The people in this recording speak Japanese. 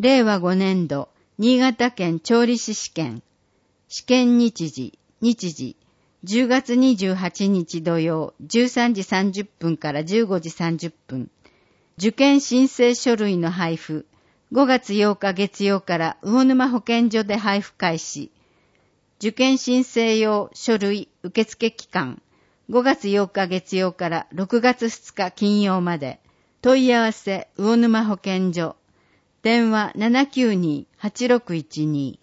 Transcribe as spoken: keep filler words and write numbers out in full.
れいわごねんど、新潟県調理師試験。試験日時、日時、じゅうがつにじゅうはちにち土曜、じゅうさんじさんじゅっぷんからじゅうごじさんじゅっぷん。受験申請書類の配布、ごがつようか月曜から魚沼保健所で配布開始。受験申請用書類受付期間、ごがつようか月曜からろくがつふつか金曜まで。問い合わせ魚沼保健所。電話 ななきゅうに はちろくいちに。